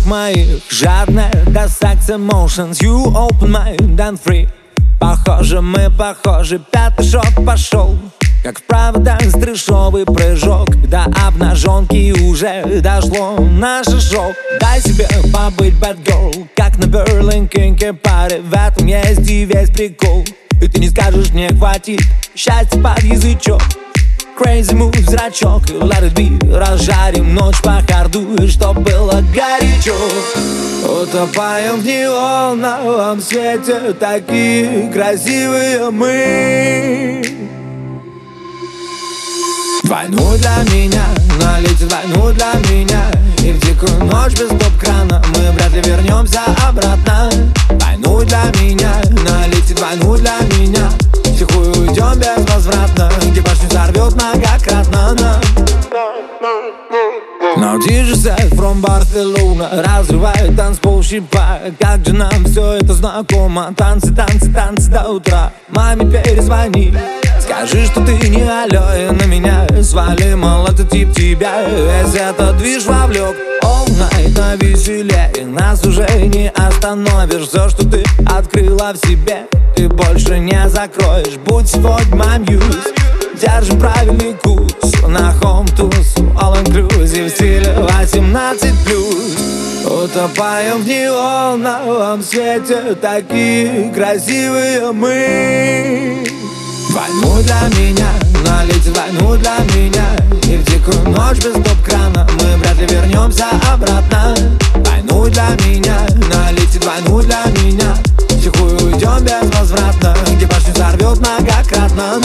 моих жадная до секс emotions. You open mind and free. Похоже, мы похожи, пятый шаг пошел. Как в проводах трешовый прыжок. До обнаженки уже дошло наше шоу. Дай себе побыть bad girl, как на Berlin Kinky Party. В этом есть и весь прикол. И ты не скажешь, мне хватит счастья под язычок. Crazy move, зрачок, let it be. Разжарим ночь по харду, и чтоб было горячо. Утопаем в неоновом свете, такие красивые мы. Войну для меня, налейте войну для меня. И в дикую ночь без стоп-крана мы вряд ли вернемся обратно. Войну для меня, налейте войну для меня. Тихую уйдем безвозвратно, где башню сорвет многократно. Now DJ Set from Barcelona разрывает танцпол щипа. Как же нам все это знакомо. Танцы, танцы, танцы до утра. Маме перезвони, скажи, что ты не алло, и на меня свали, мол, это тип тебя. Весь этот движ вовлек. All night на веселе, и нас уже не остановишь. Все, что ты открыла в себе, ты больше не закроешь. Будь сегодня my muse. Держим правильный курс на хом-туз, all inclusive в стиле 18+. Утопаем в неоновом свете, такие красивые мы. Войну для меня, налейте войну для меня. И в дикую ночь без стоп-крана мы вряд ли вернемся обратно. Войну для меня, налейте войну для меня. Тихую уйдем безвозвратно, где башню сорвет многократно.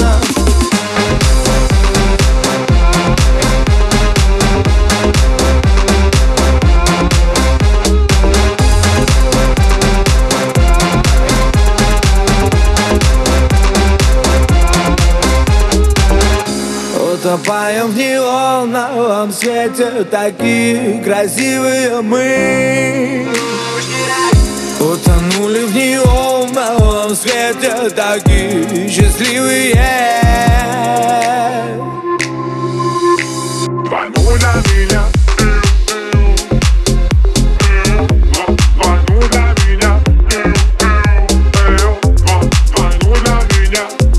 Утопаем в неоновом свете, такие красивые мы. Утонули в неоновом свете, такие счастливые. Войну для меня. Войну для меня. Войну для меня.